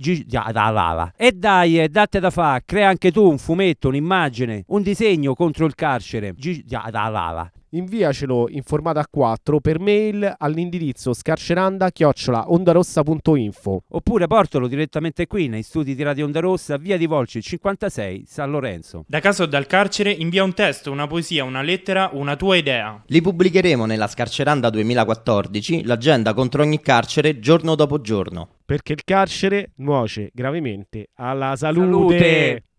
E dai, datte da fa, crea anche tu un fumetto, un'immagine, un disegno contro il carcere. Inviacelo in formato A4 per mail all'indirizzo scarceranda@ondarossa.info. Oppure portalo direttamente qui nei studi di Radio Onda Rossa, via di Volci 56, San Lorenzo. Da casa o dal carcere invia un testo, una poesia, una lettera, una tua idea. Li pubblicheremo nella Scarceranda 2014, l'agenda contro ogni carcere, giorno dopo giorno. Perché il carcere nuoce gravemente alla salute.